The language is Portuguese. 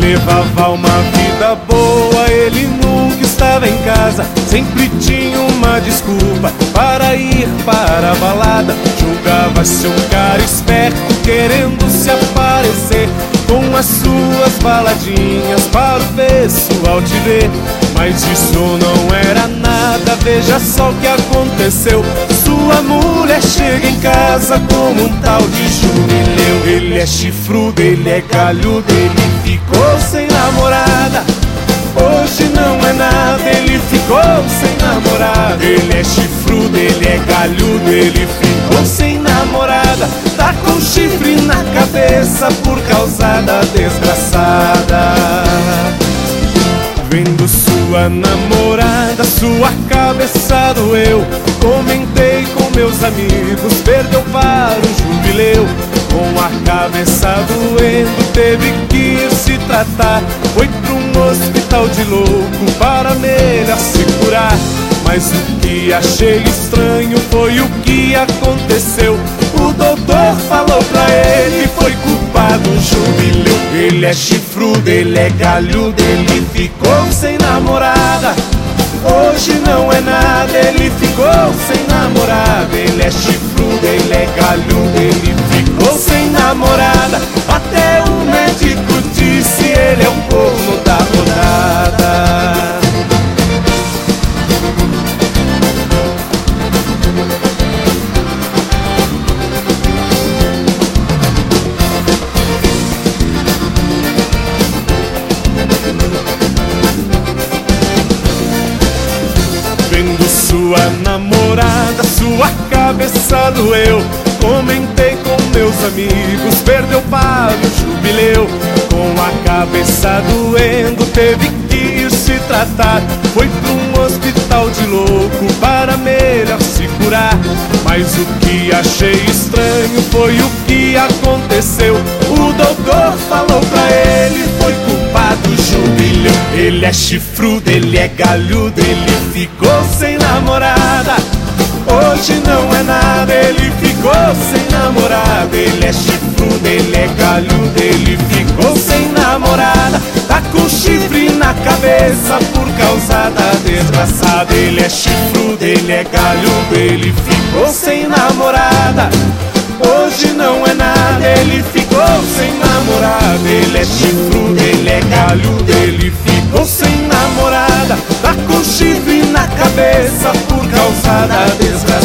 Levava uma vida boa, ele nunca estava em casa. Sempre tinha uma desculpa para ir para a balada. Julgava-se um cara esperto, querendo se aparecer com as suas baladinhas para o pessoal te ver. Mas isso não era nada, veja só o que aconteceu. Sua mulher chega em casa como um tal de Jubileu. Ele é chifrudo, ele é galhudo, ele ficou sem namorada. Hoje não é nada, ele ficou sem namorada. Ele é chifrudo, ele é galhudo, ele ficou sem namorada. Tá com chifre na cabeça por causa da desgraçada. Vendo sua namorada, sua cabeça doeu. Comentei com meus amigos, perdeu para o Jubileu. Com a cabeça doendo, teve que ir se tratar. Foi para um hospital de louco para melhor se curar. Mas o que achei estranho foi o que aconteceu. O doutor falou pra ele, foi culpado o Jubileu. Ele é chifrudo, ele é galhudo, ele ficou sem namorada. Hoje não é nada, ele ficou sem namorada. Ele é chifrudo, ele é galhudo, ele ficou sem namorada. Até o médico disse, ele é o corno da rodada. Vendo sua namorada, sua cabeça doeu. Comentei com meus amigos, perdeu para o Jubileu. Com a cabeça doendo, teve que ir se tratar. Foi para um hospital de louco para melhor se curar. Mas o que achei estranho foi o que aconteceu. O doutor falou pra ele, foi culpado o Jubileu. Ele é chifrudo, ele é galhudo, ele ficou sem namorada. Hoje não é nada, ele ficou sem namorada. Ele é chifrudo, ele é galhudo, ele ficou sem namorada. Tá com chifre na cabeça por causa da desgraçada. Ele é chifrudo, ele é galhudo, ele ficou sem namorada. Hoje não é nada, ele ficou sem namorada. Ele é chifrudo, ele é galhudo, ele ficou sem namorada. Tá com chifre na cabeça por causa da desgraçada.